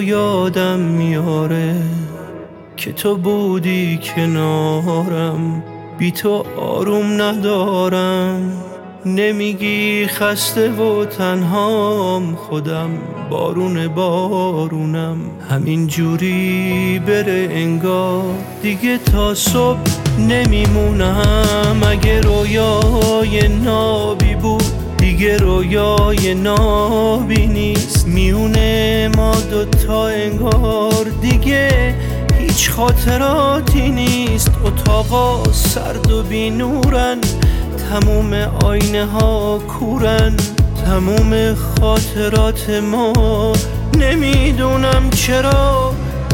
یادم میاره که تو بودی کنارم، بی تو آروم ندارم. نمیگی خسته و تنهام، خودم بارونم. همین جوری بره انگار دیگه تا صبح نمیمونم. اگه رویای نابی بود دیگه رویای نابی نیست. میونه ما دوتا انگار دیگه هیچ خاطراتی نیست. اتاقا سرد و بی نورن، تموم آینه ها کورن، تموم خاطرات ما نمیدونم چرا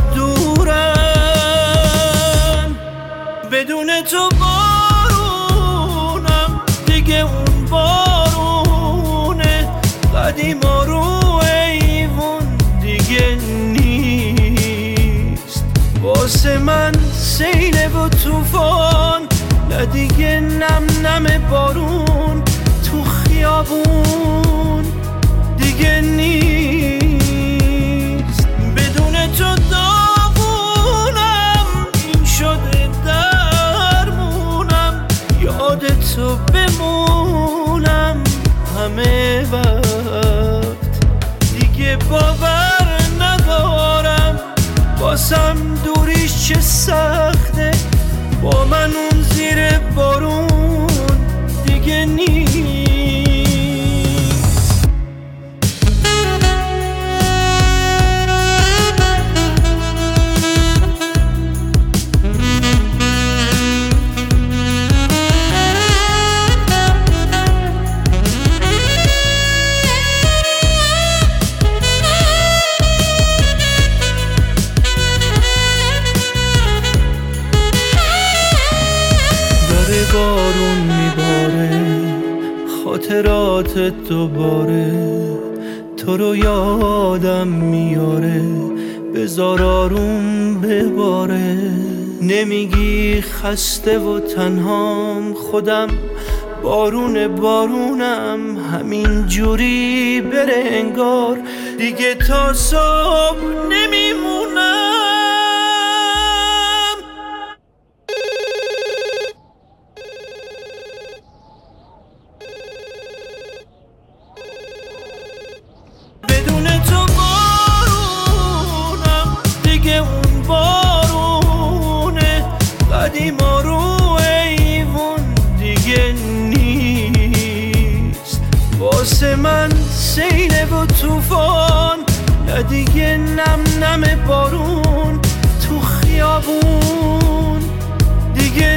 دورن. بدون تو بارونم دیگه اون بارونه قدیما رو ایوون دیگه نیست. واسه من سیله و توفان، نه دیگه نم نم بارون تو خیابون دیگه نیست. بدون تو داغونم، این شده درمونم. یاد تو بمونم همه وقت، دیگه باور ندارم واسم دوریش چه سخته. با من اون زیر بارون دیگه نیست. بارون میباره خاطرات دوباره، تو رو یادم میاره بذار آروم بباره. نمیگی خسته و تنهام، خودم بارونم. همین جوری بره انگار دیگه تا صبح نمیمونم. قدیما رو ایوون دیگه نیست. واسه من سیله و توفان، نه دیگه نم نم بارون تو خیابون دیگه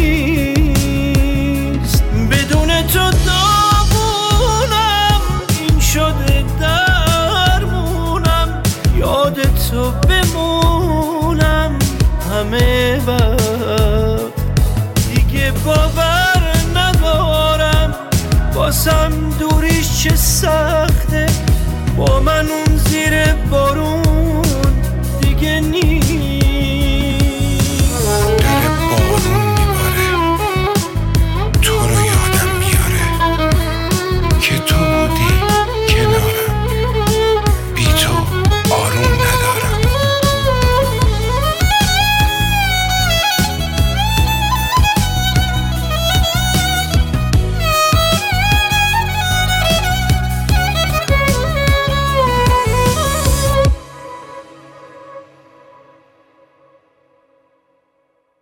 نیست. بدون تو داغونم، این شده درمونم. یاد تو بمونم همه وقت، دیگه باور ندارم واسم دوریش چه سخته. با من اون زیر بارون دیگه نیست.